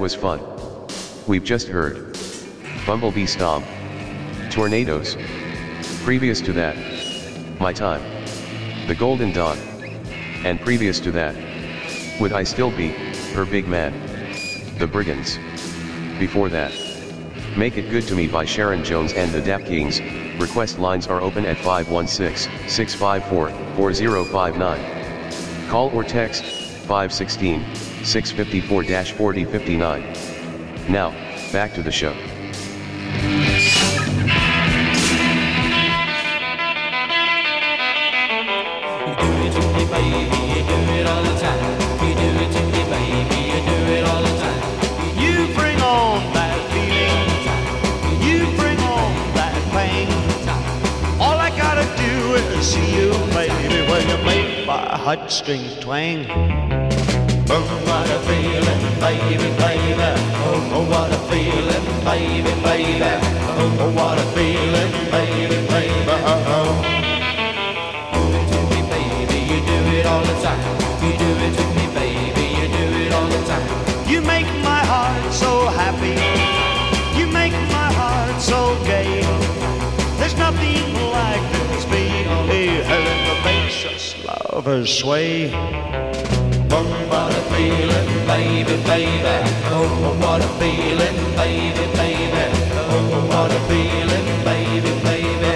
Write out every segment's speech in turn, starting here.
was fun. We've just heard Bumblebee Stomp, Tornadoes. Previous to that, My Time, The Golden Dawn. And previous to that, Would I Still Be Her Big Man, The Brigands. Before that, Make It Good to Me by Sharon Jones and the Dap Kings. Request lines are open at 516-654-4059. Call or text 516-654-4059. Now, back to the show. You do it to me, baby, you do it all the time. You do it to me, baby, you do it all the time. You bring on that feeling, you bring on that pain. All I gotta do is see you, baby, when you make my heartstrings twang. Oh, what a feeling, baby, baby. Oh, what a feeling, baby, baby. Oh, what a feeling, baby, baby. Do it to me, baby, you do it all the time. You do it to me, baby, you do it all the time. You make my heart so happy, you make my heart so gay. There's nothing like this, baby, that makes us lovers sway. Oh, what a feeling, baby, baby. Oh, what a feeling, baby, baby. Oh, what a feeling, baby, baby.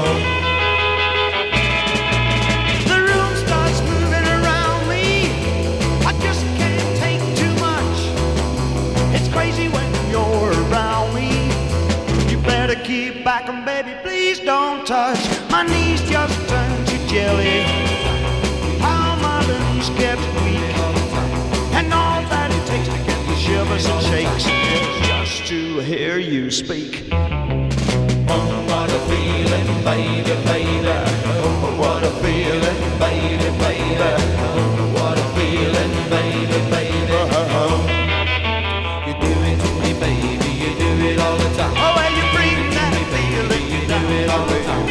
The room starts moving around me, I just can't take too much. It's crazy when you're around me. You better keep back and baby, please don't touch. My knees just turn to jelly. How my limbs get weak, and all that it takes to get the shivers and shakes is just to hear you speak. Oh, what a feeling, baby, baby. Oh, what a feeling, baby, baby. Oh, what a feeling, baby, baby. You do it to me, baby, you do it all the time. Oh, well, you bring that feeling, you do it all the time.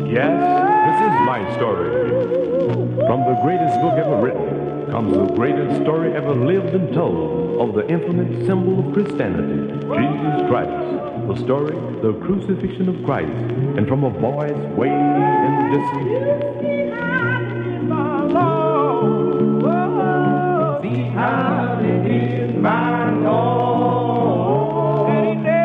Yes, this is my story. From the greatest book ever written comes the greatest story ever lived and told of the infinite symbol of Christianity, Jesus Christ. The story, the crucifixion of Christ. And from a voice way in the distance. See how it is, my Lord. And he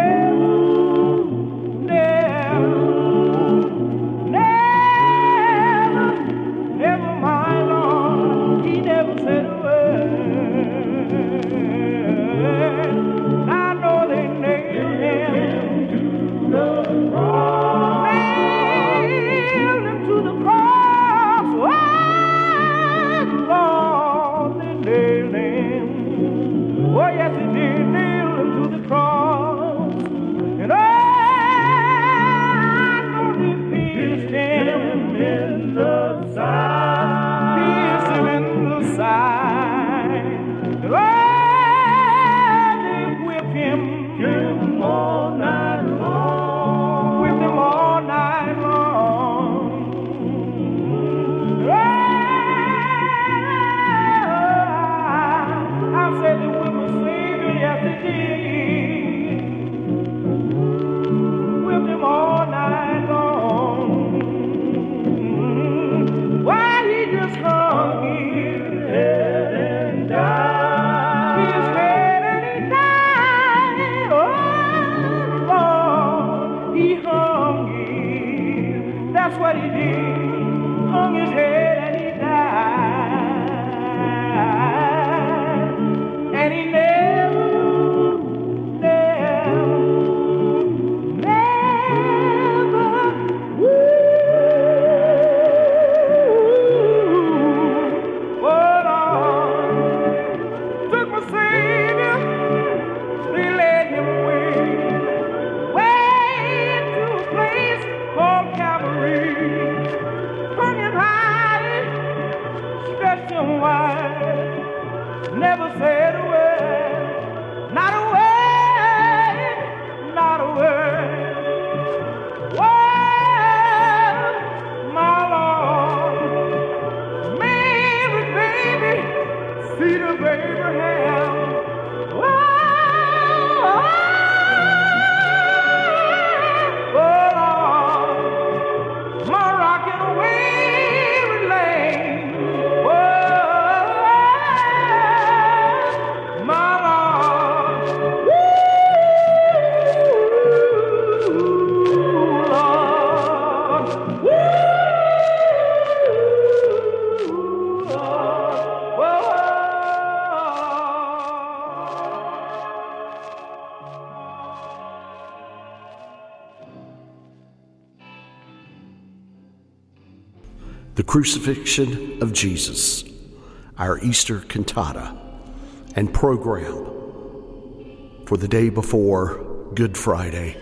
never, my Lord, he never said a word. I know they nailed him to the cross. Nailed him to the cross. Oh, Lord, they nailed him. Oh, yes, he did. Nailed him to the cross. And I know they pierced him in the side. Pierced him in the side. And they whipped him all night long. Whipped him all night long. I said they whipped my Savior, yes they did. Whipped him all night long. Why he just hung his head and died. His head and he died. Oh, Lord, he hung his. That's what he did. Hung his head and he died. And he never, took my Savior, they led him away to a place called Calvary. Hung him high, stretched him wide, never said a word, not a word, not a word. Word, my Lord, Mary, baby, seed of Abraham. Lord, my rock in a weary lane. My Lord, The Crucifixion of Jesus, our Easter cantata and program for the day before Good Friday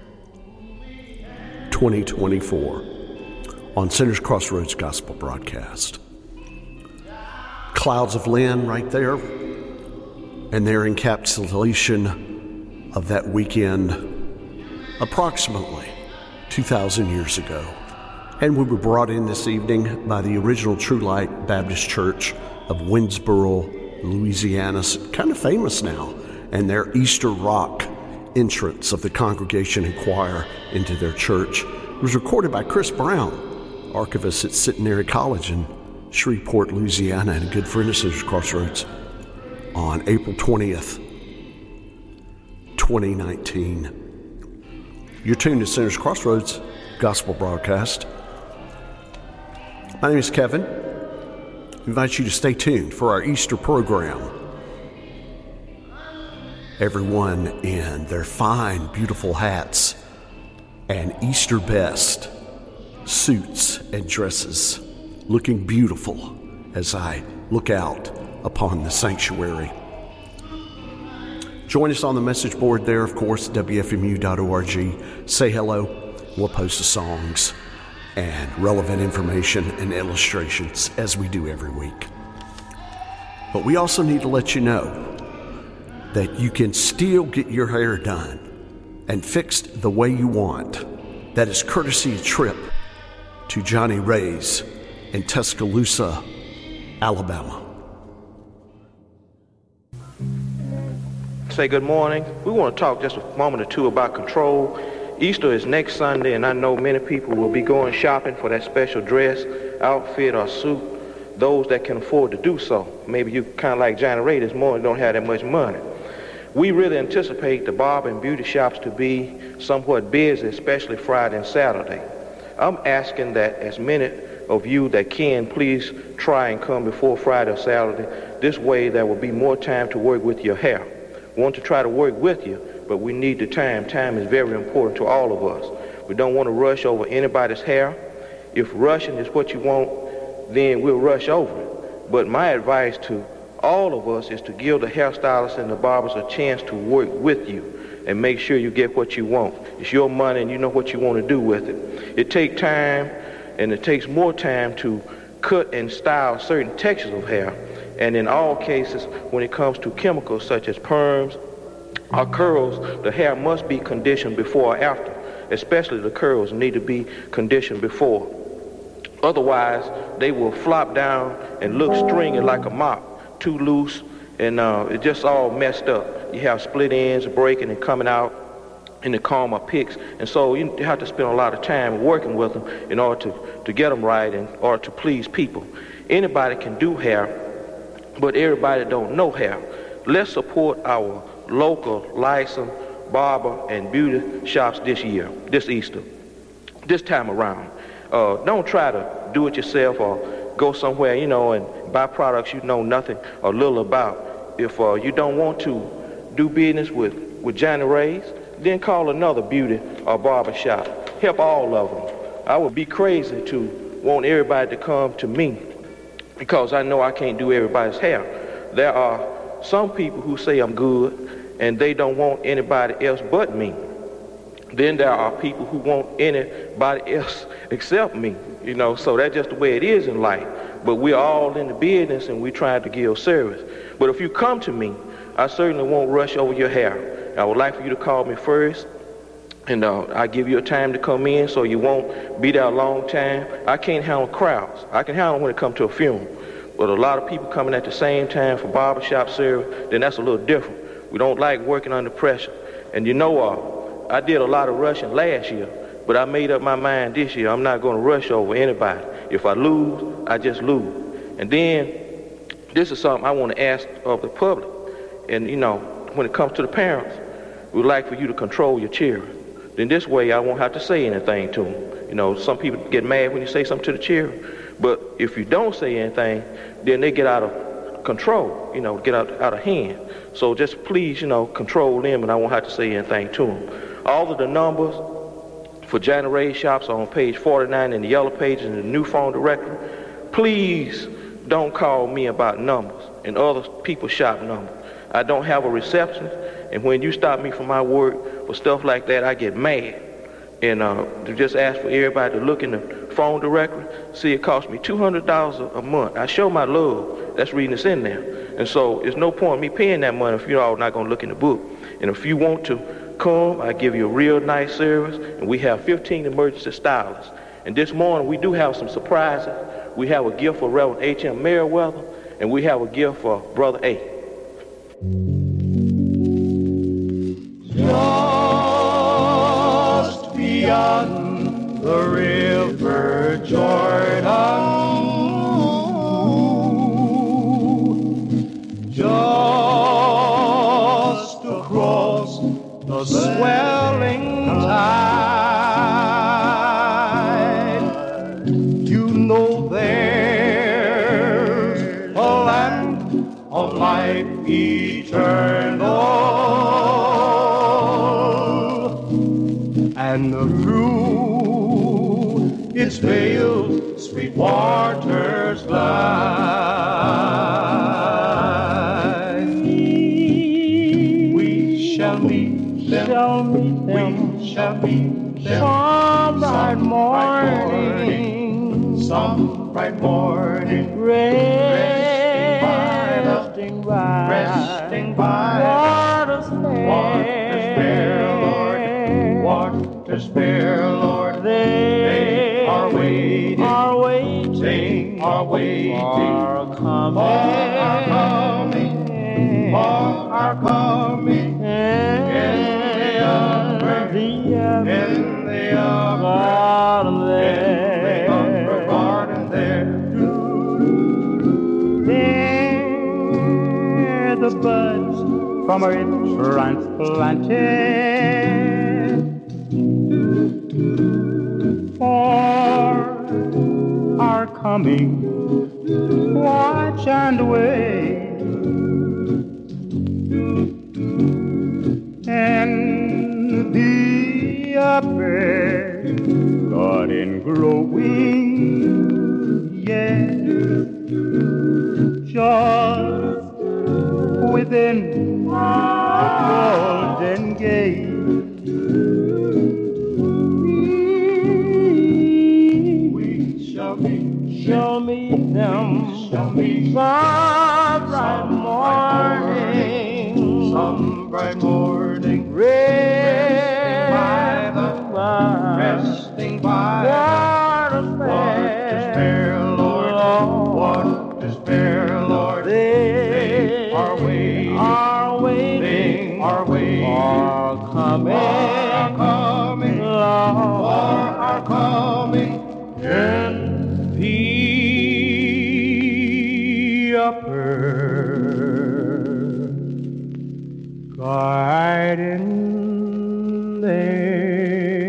2024 on Sinners Crossroads Gospel Broadcast. Clouds of Lynn right there, and their encapsulation of that weekend approximately 2,000 years ago. And we were brought in this evening by the original True Light Baptist Church of Winsboro, Louisiana, kind of famous now, and their Easter Rock entrance of the congregation and choir into their church. It was recorded by Chris Brown, archivist at Centenary College in Shreveport, Louisiana, and a good friend of Sinners Crossroads, on April 20th, 2019. You're tuned to Sinners Crossroads Gospel Broadcast. My name is Kevin. I invite you to stay tuned for our Easter program. Everyone in their fine, beautiful hats and Easter best suits and dresses, looking beautiful as I look out upon the sanctuary. Join us on the message board there, of course, WFMU.org. Say hello. We'll post the songs and relevant information and illustrations as we do every week. But we also need to let you know that you can still get your hair done and fixed the way you want. That is courtesy of Trip to Johnny Ray's in Tuscaloosa, Alabama. Say good morning. We want to talk just a moment or two about control. Easter is next Sunday, and I know many people will be going shopping for that special dress, outfit, or suit, those that can afford to do so. Maybe you kind of like Johnny Ray this morning, don't have that much money. We really anticipate the barber and beauty shops to be somewhat busy, especially Friday and Saturday. I'm asking that as many of you that can, please try and come before Friday or Saturday. This way there will be more time to work with your hair. We want to try to work with you, but we need the time. Time is very important to all of us. We don't want to rush over anybody's hair. If rushing is what you want, then we'll rush over it. But my advice to all of us is to give the hairstylists and the barbers a chance to work with you and make sure you get what you want. It's your money and you know what you want to do with it. It takes time, and it takes more time to cut and style certain textures of hair. And in all cases, when it comes to chemicals such as perms or curls, the hair must be conditioned before or after. Especially the curls need to be conditioned before. Otherwise, they will flop down and look stringy like a mop, too loose, and it's just all messed up. You have split ends breaking and coming out in the comb or picks, and so you have to spend a lot of time working with them in order to get them right and or to please people. Anybody can do hair, but everybody don't know hair. Let's support our local licensed barber and beauty shops this year, this Easter, this time around. Don't try to do it yourself or go somewhere, and buy products you know nothing or little about. If you don't want to do business with Johnny Ray's, then call another beauty or barber shop. Help all of them. I would be crazy to want everybody to come to me because I know I can't do everybody's hair. There are some people who say I'm good and they don't want anybody else but me. Then there are people who want anybody else except me, so that's just the way it is in life. But we're all in the business and we're trying to give service. But if you come to me, I certainly won't rush over your hair. I would like for you to call me first, and I'll give you a time to come in so you won't be there a long time. I can't handle crowds. I can handle when it comes to a funeral. But a lot of people coming at the same time for barbershop service, then that's a little different. We don't like working under pressure. And I did a lot of rushing last year, but I made up my mind this year. I'm not going to rush over anybody. If I lose, I just lose. And then this is something I want to ask of the public. And, when it comes to the parents, we'd like for you to control your children. Then this way I won't have to say anything to them. Some people get mad when you say something to the children. But if you don't say anything, then they get out of control, get out of hand. So just please, control them, and I won't have to say anything to them. All of the numbers for Johnny Ray shops are on page 49 in the yellow pages in the new phone directory. Please don't call me about numbers and other people's shop numbers. I don't have a receptionist, and when you stop me from my work for stuff like that, I get mad. And to just ask for everybody to look in the phone directory, see it costs me $200 a month. I show my love. That's reading this in there. And so there's no point in me paying that money if you're all not going to look in the book. And if you want to come, I give you a real nice service, and we have 15 emergency stylists. And this morning we do have some surprises. We have a gift for Reverend H.M. Merriweather, and we have a gift for Brother A. Just beyond the river Jordan, just across the swelling tide, there's a land of life eternal. And through its veils sweet waters glide. We shall meet them, we shall meet them some bright morning, some bright morning, resting by waters fair, Lord, waters fair, Lord, they are waiting. waiting, are waiting, are waiting are coming, are coming, are coming in the upper garden there. There the buds from a transplanted are coming. Watch and wait. And the upper garden growing, yeah, just within the golden gate. We shall meet them shall meet some bright morning, some bright morning, resting by the water's fair, Lord, water's fair, Lord. They are waiting, are coming, are coming, in the upper garden there.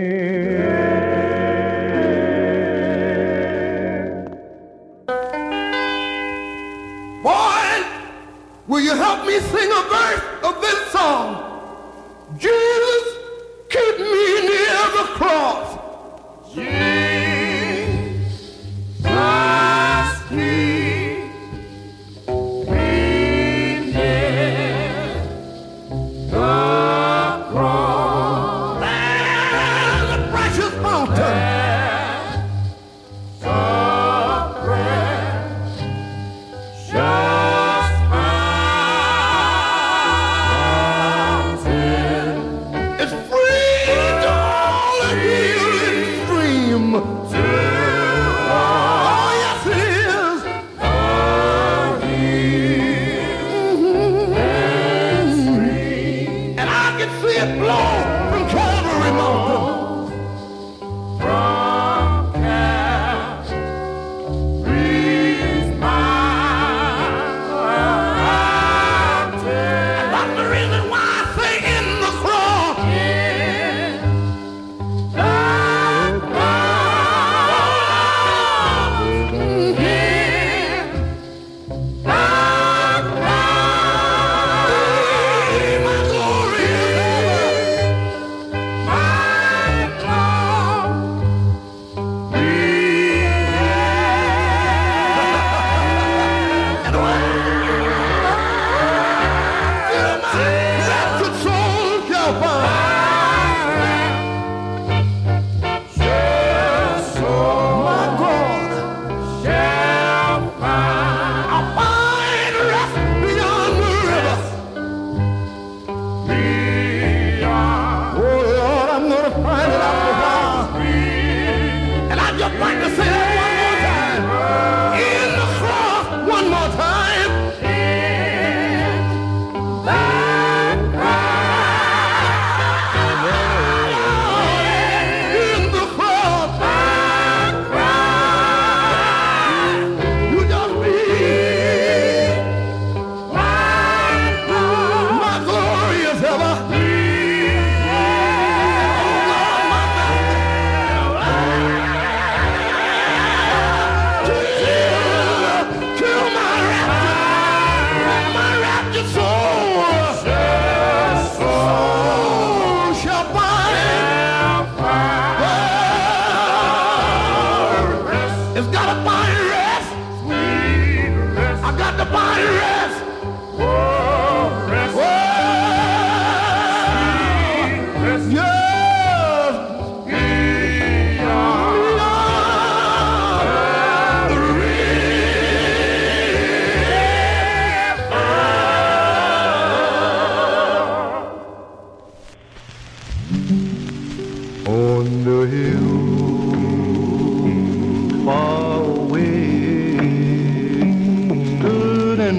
Boy, will you help me sing a verse of this song? Jesus, keep me near the cross. Jesus, keep me near the cross. And the precious fountain.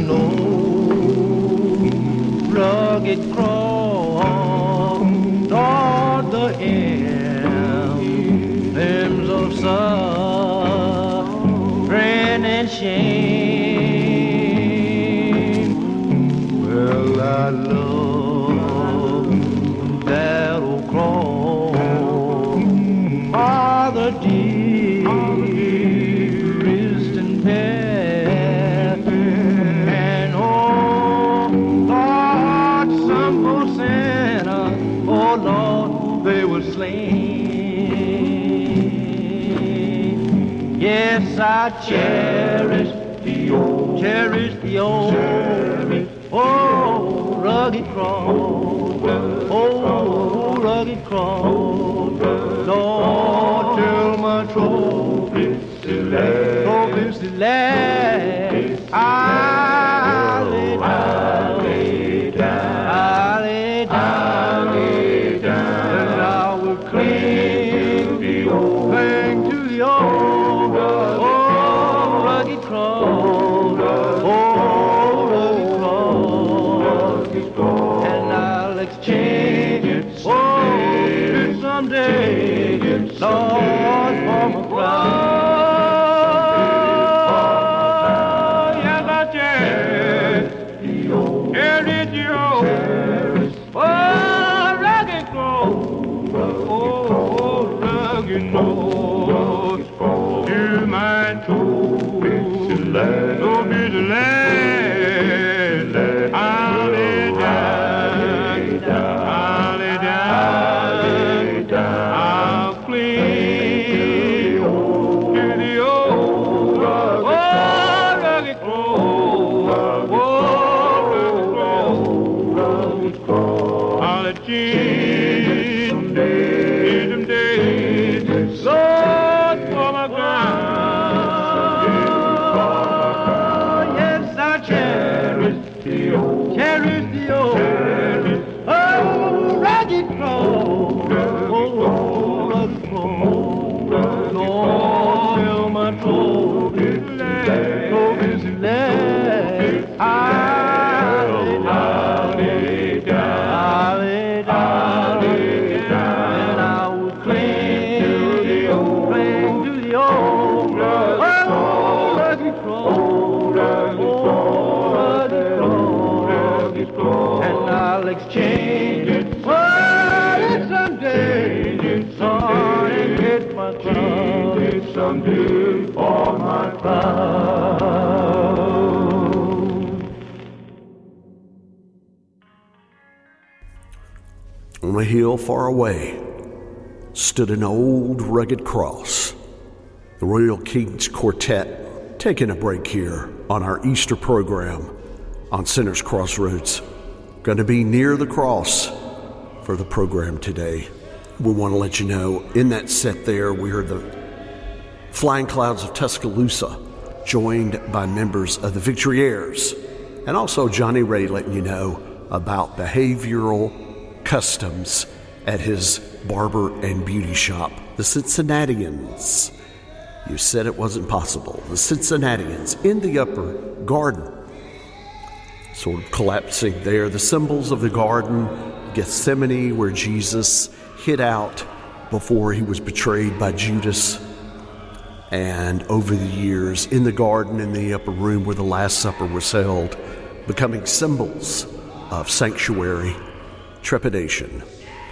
old rugged cross, Lord, the emblems of suffering and shame. Well, I love that old cross, the dearest and best, and oh Lord, some poor sinner, oh Lord, they were slain. Yes, I cherish the old, oh rugged cross, oh rugged cross, Lord, till my trophies still last, I lay down, and I will cling to the old, rugged cross, rugged cross, and I'll exchange it someday, Lord, for my crown. Yes, I cherish the old, rugged cross, rugged cross, to my trophies to land, I'll lay down, I'll cling to the old, rugged cross, I'll achieve someday, Lord, for my crown. Yes, I cherish the old, rugged cross, rugged cross, Lord, till my trophies last, I'll lay down, and I will cling to the old, rugged cross, and I'll exchange it someday, Lord, and get my crown, someday for my crown. On a hill far away stood an old rugged cross. The Royal Kings Quartet taking a break here on our Easter program on Sinners Crossroads. Going to be near the cross for the program today. We want to let you know, in that set there, we heard the Flying Clouds of Tuscaloosa, joined by members of the Victoriaires, and also Johnny Ray letting you know about behavioral customs at his barber and beauty shop, the Cincinnatians. You said it wasn't possible. The Cincinnatians in the upper garden, sort of collapsing there. The symbols of the garden, Gethsemane, where Jesus hid out before he was betrayed by Judas. And over the years, in the garden, in the upper room where the Last Supper was held, becoming symbols of sanctuary, trepidation.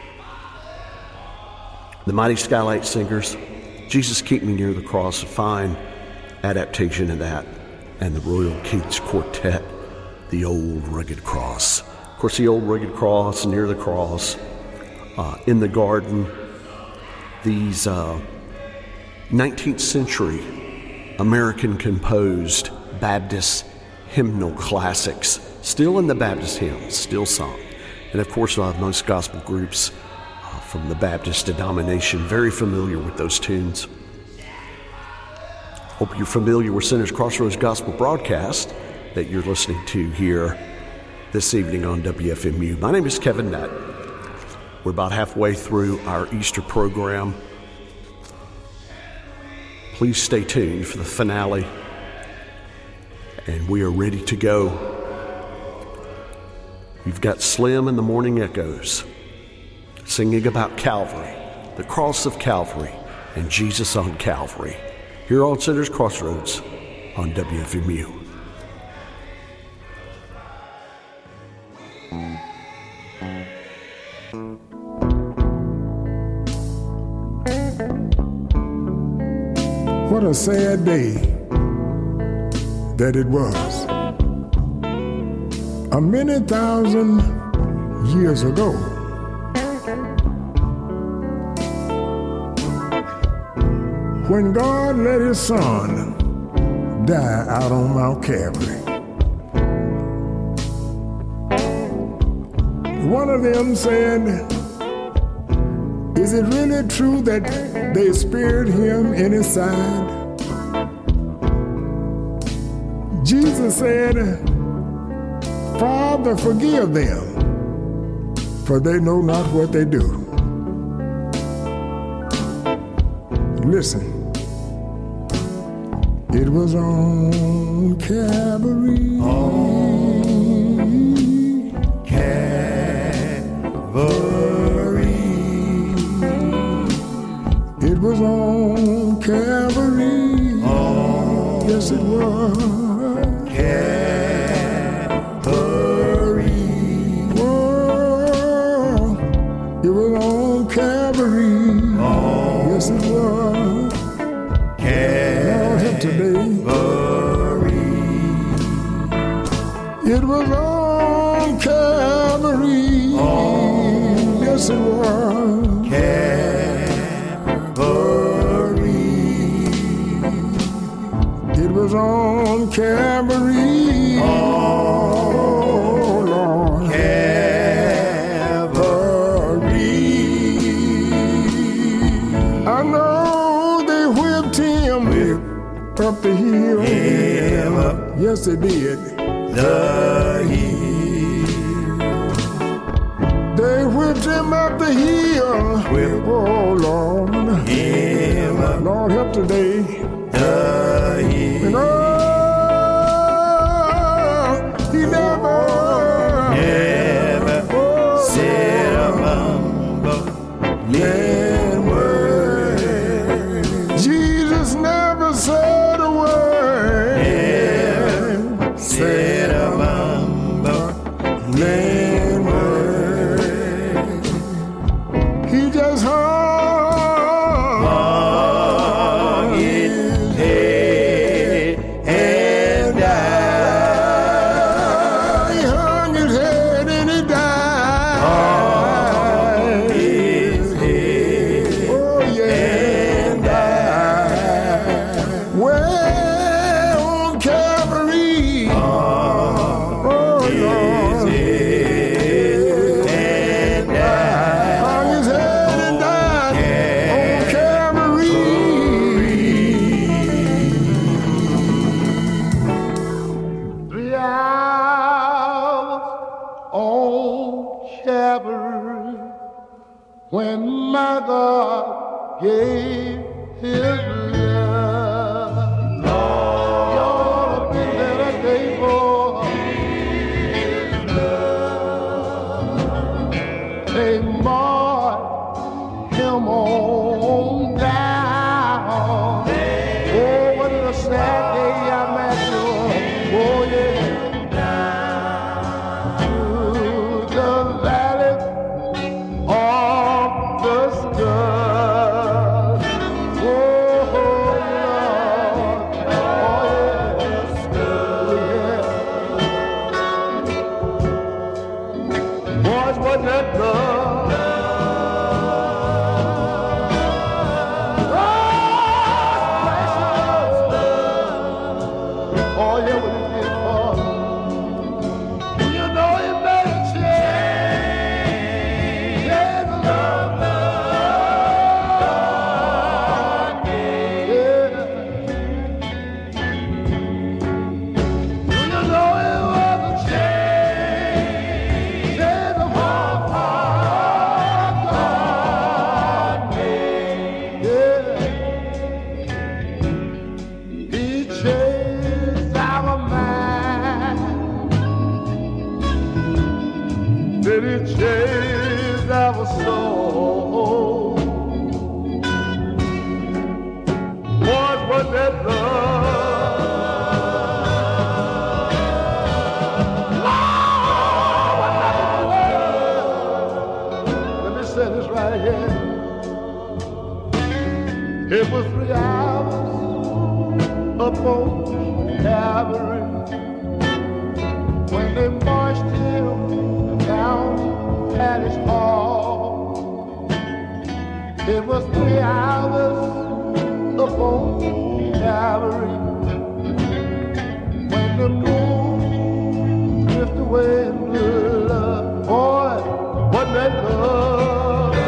The Mighty Skylight Singers, Jesus Keep Me Near the Cross, a fine adaptation of that, and the Royal Kings Quartet, the Old Rugged Cross. Of course, the Old Rugged Cross, near the cross, in the garden, these 19th century American composed Baptist hymnal classics, still in the Baptist hymns, still sung. And of course, most gospel groups from the Baptist denomination very familiar with those tunes. Hope you're familiar with Sinners Crossroads Gospel broadcast that you're listening to here this evening on WFMU. My name is Kevin Nutt. We're about halfway through our Easter program. Please stay tuned for the finale and we are ready to go. We've got Slim and the Morning Echoes singing about Calvary, the cross of Calvary, and Jesus on Calvary, here on Sinners Crossroads on WFMU. What a sad day that it was. A many thousand years ago, when God let his son die out on Mount Calvary. One of them said, "Is it really true that they speared him in his side?" Jesus said, "Father, forgive them, for they know not what they do." Listen, it was on Calvary. On Calvary. It was on Calvary. Yes, it was. Calvary. Oh, it was on Calvary. Yes, it was. Lord, help today. It was on Calvary. Yes, it was. Calvary. It was on Calvary. Oh, Lord. Calvary. I know they whipped him up the hill. Yes, they did. The hill. They whipped him up the hill. Oh, Lord. Lord, help today. The hill. And oh, he never said a mumble word. Jesus never said a word. Said a mumble word. He just hung his head and died. He hung his head and he died. Hung his head, oh yeah, and died. Well, on Calvary, oh Lord, and died. Hung his head and died on Calvary. 3 hours on Calvary, when my God gave his love. Lord, you're a better day for his love. They marked him on down. Oh, what a sad day I'm at. Oh, yeah. To the valley of the sky. Oh, Lord. Oh, yeah. Boys, wasn't that love? change our soul? What was that love? Let me say this right here. It was 3 hours up on Calvary when they marched him down at his hall. It was 3 hours up on Calvary when the moon drifted away in blood. Boy, wasn't that love?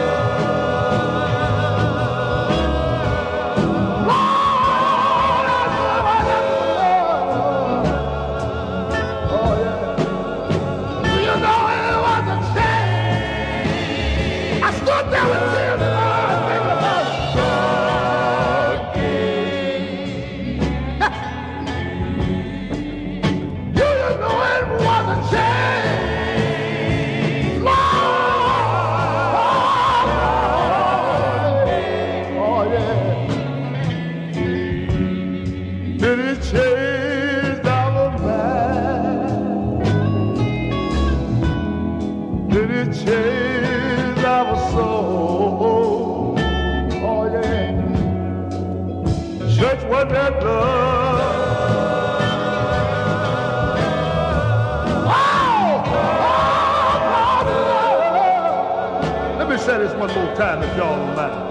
That love. Let me say this one more time if y'all don't mind.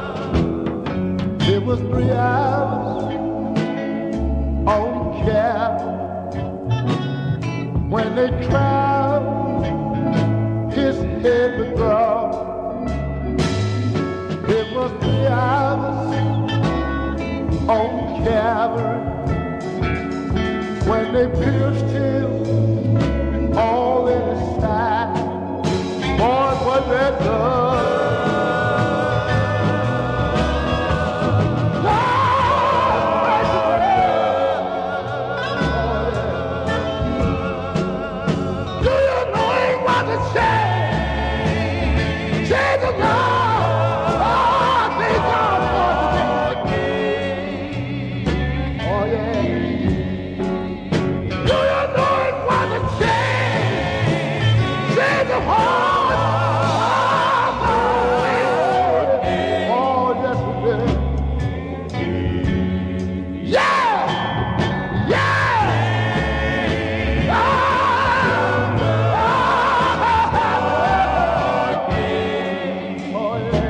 It was 3 hours on Calvary when they tried his head with God. It was 3 hours on Calvary when they pierced him all in his side. Boy, was that love? Do you know he was a change? Change of love.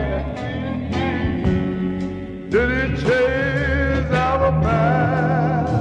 Did it change our mind?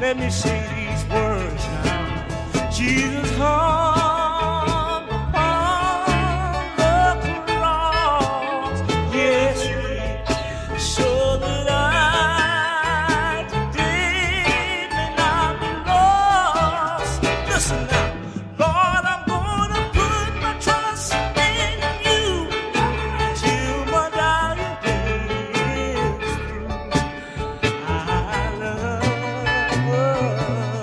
Let me say these words now. Jesus hung upon the cross. Yes, he showed the light today may not be lost. Listen now, Lord, I'm gonna put my trust in you till my dying day is through. I love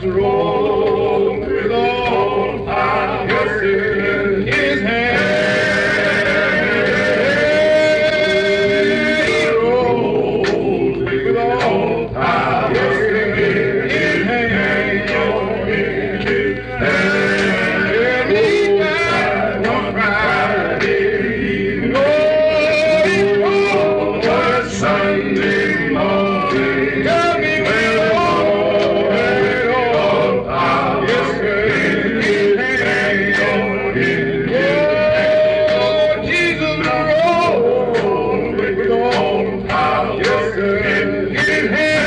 Jesus rose with all power in his hand. He rose with all power in his hand. And he died on Friday evening. Oh, he rose on Sunday morning. Got me with all power in his hand. Oh, Jesus rose with all power in his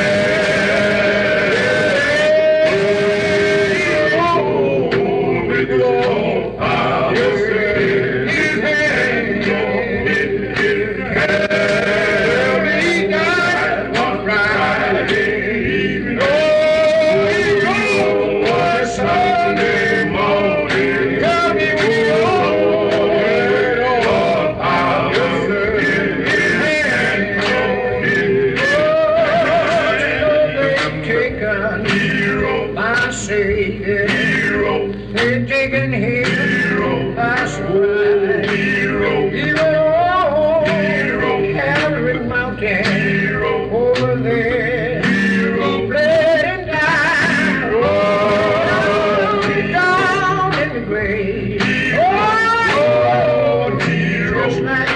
They've taken him last night. Hero, Calvary Mountain, over there. He bled and died, down in the grave. Oh, just like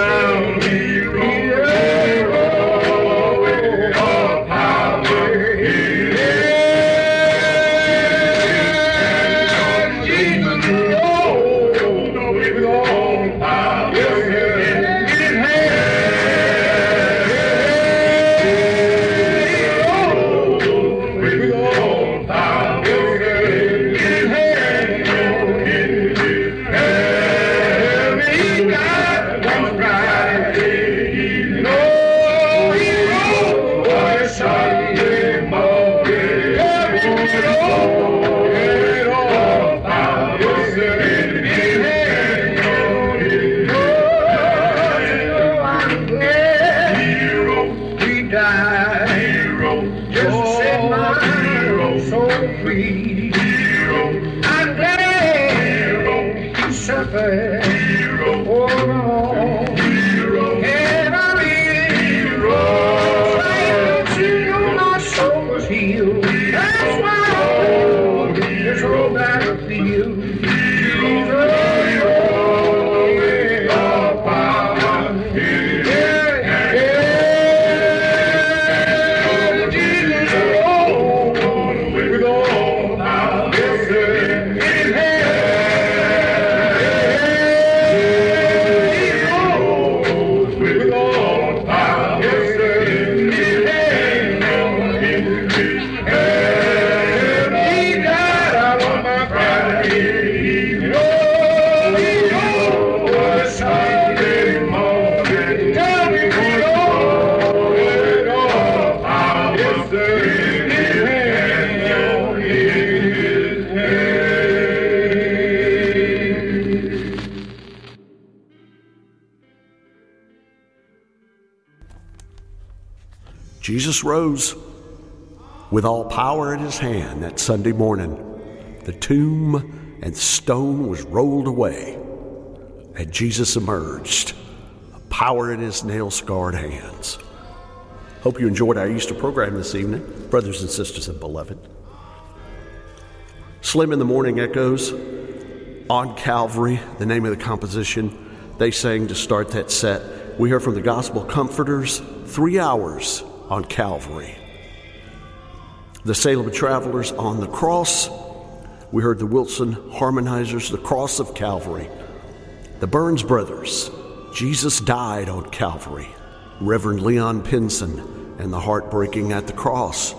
all power. I'm glad he suffered for all. And I'm here, my soul was healed. That's why this old battlefield. Jesus rose with all power in his hand that Sunday morning. The tomb and stone was rolled away, and Jesus emerged, power in his nail-scarred hands. Hope you enjoyed our Easter program this evening, brothers and sisters and beloved. Slim in the Morning Echoes, On Calvary, the name of the composition they sang to start that set. We heard from the Gospel Comforters, 3 hours on Calvary. The Salem Travelers, On the Cross. We heard the Wilson Harmonizers, The Cross of Calvary. The Burns Brothers, Jesus Died on Calvary. Reverend Leon Pinson and the Heartbreaking at the Cross.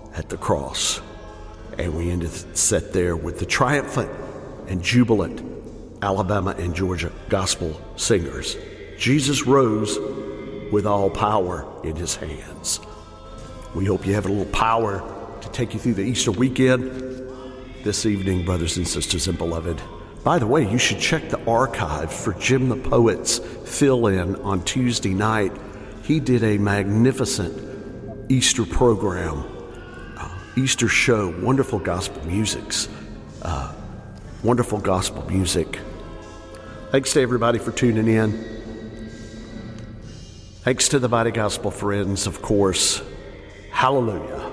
And we ended the set there with the Triumphant and Jubilant Alabama and Georgia gospel singers. Jesus rose with all power in his hands. We hope you have a little power to take you through the Easter weekend this evening, brothers and sisters and beloved. By the way, you should check the archive for Jim the Poet's fill-in on Tuesday night. He did a magnificent Easter program Easter show, wonderful gospel music. Thanks to everybody for tuning in. Thanks to the Mighty Gospel Friends, of course. Hallelujah.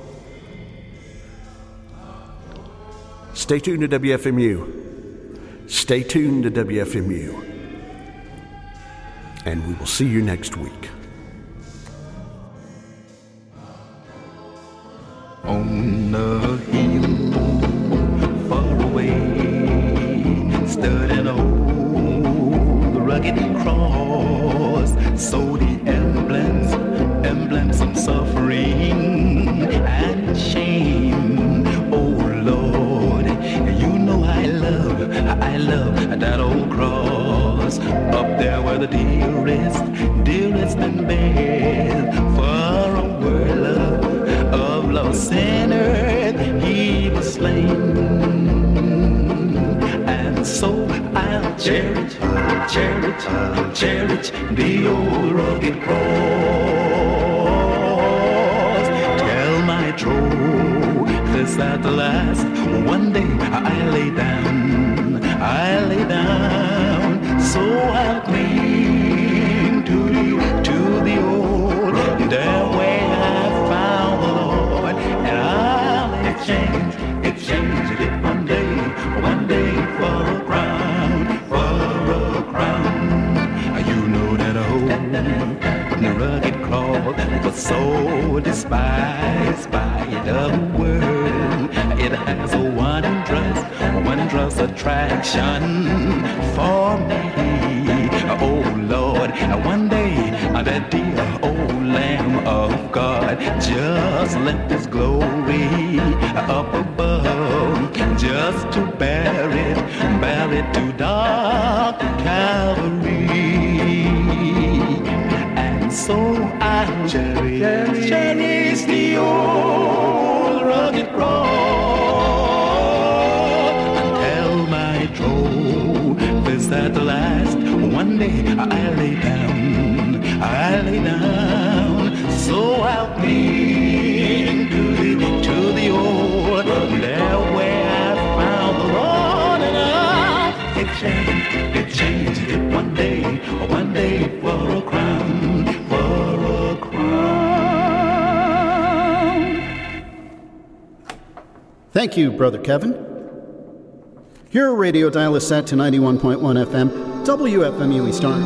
Stay tuned to WFMU. Stay tuned to WFMU. And we will see you next week. On the hill, far away, stood an old rugged cross. So the emblems of suffering and shame. Oh Lord, you know I love that old cross. Up there where the dearest and best for a world of lost sinners, he was slain. And so I'll cherish the old rugged cross. Tell my trophies at the last, one day I lay down, so I'll cling to the old, there where I found the Lord, and I'll exchange it one day for a crown. You know that old rugged cross was so despised by the world. It has a wondrous attraction for me. Oh Lord, one day that dear old Lamb of God just left His glory up above, just to bear it to dark Calvary. And so I'll cherish the old rugged cross until my trophies at the last, one day I lay down, so I'll cling to the old, there where I found the Lord, and I'll exchange it one day for a crown. Thank you, Brother Kevin. Your radio dial is set to 91.1 FM, WFMU Eastern.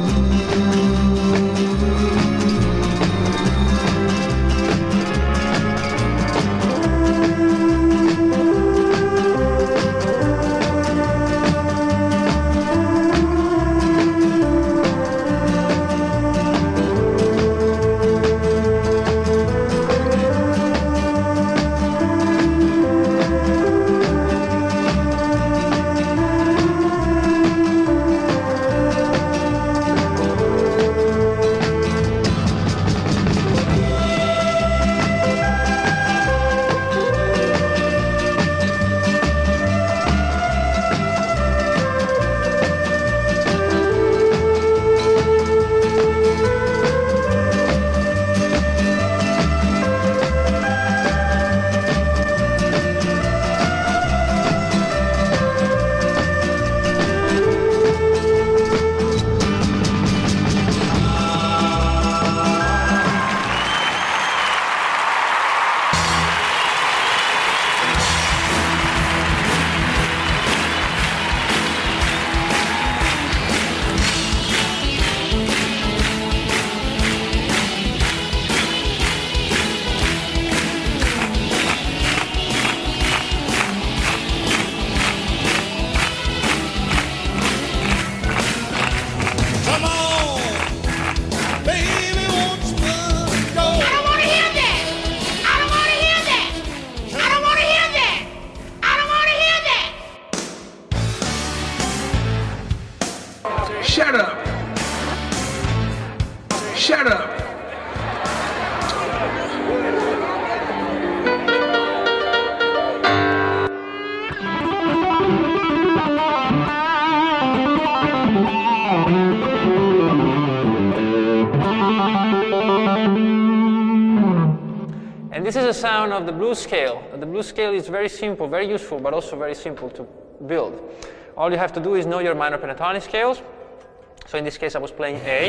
This is a sound of the blues scale. The blues scale is very simple, very useful, but also very simple to build. All you have to do is know your minor pentatonic scales. So in this case I was playing A.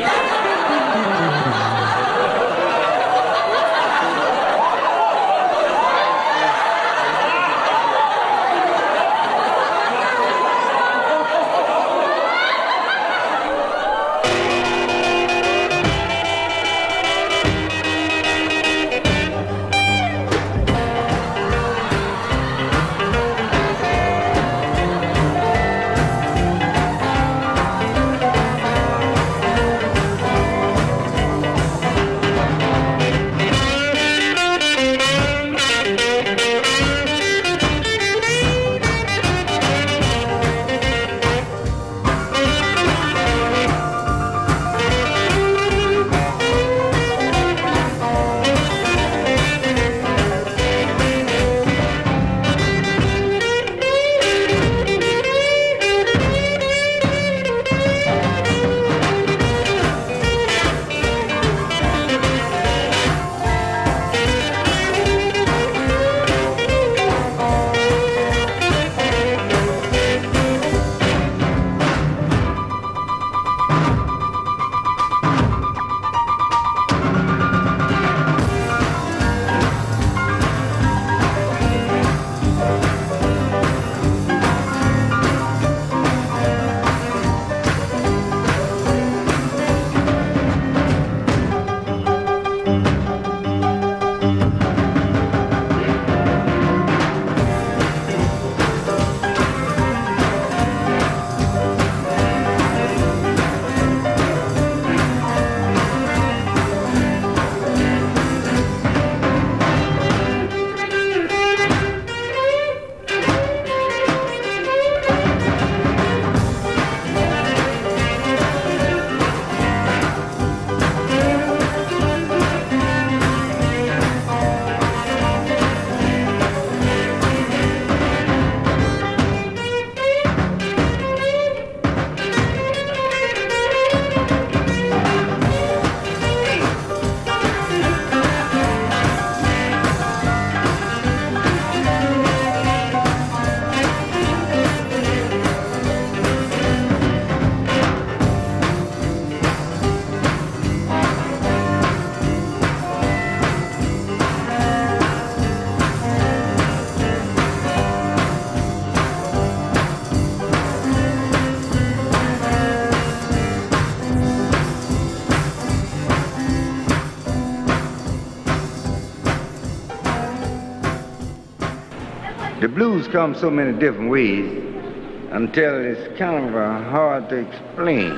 The blues come so many different ways until it's kind of hard to explain.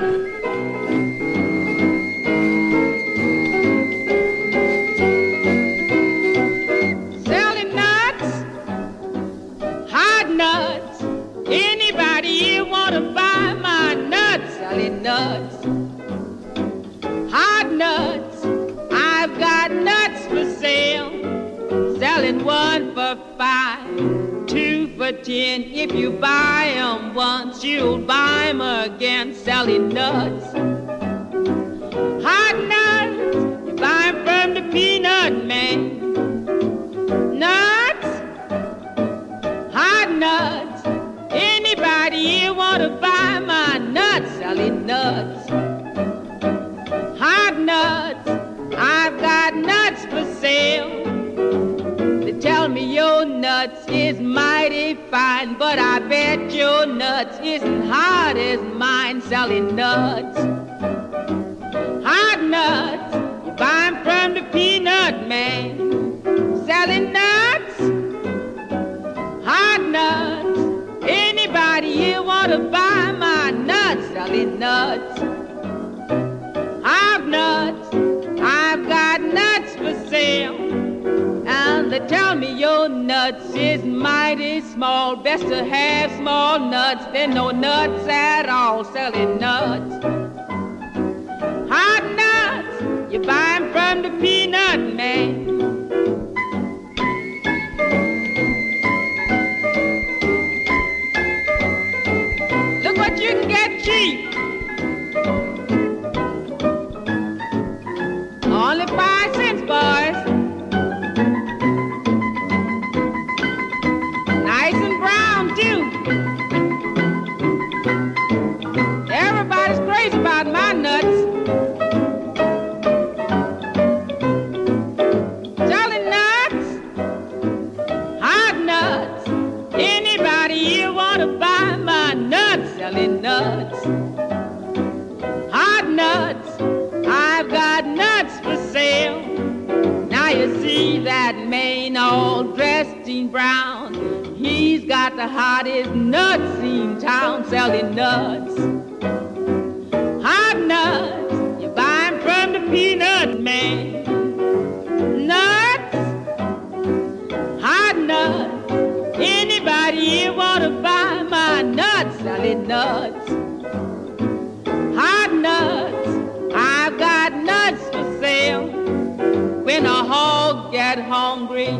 Selling nuts, hard nuts. Anybody here want to buy my nuts? Selling nuts, hard nuts. I've got nuts for sale. Selling 1 for $5, 2 for $10. If you buy 'em once, you'll buy 'em again. Selling nuts, hot nuts. You buy 'em from the peanut man. Nuts, hot nuts. Anybody here want to buy my nuts? Selling nuts, hot nuts. I've got nuts for sale. Tell me your nuts is mighty fine, but I bet your nuts isn't hard as mine. Selling nuts, hot nuts. You buy 'em from the peanut man. Selling nuts, hot nuts. Anybody here want to buy my nuts? Selling nuts, hot nuts. I've got nuts for sale. And they tell me your nuts is mighty small. Best to have small nuts than no nuts at all. Selling nuts, hot nuts. You buy 'em from the peanut man. Look what you can get cheap. Only 5 cents, boys. Celestine Brown. He's got the hottest nuts in town, selling nuts. Hot nuts, you buy 'em from the peanut man. Nuts, hot nuts. Anybody here wanna buy my nuts? Selling nuts. Hot nuts, I've got nuts for sale. When a hog get hungry,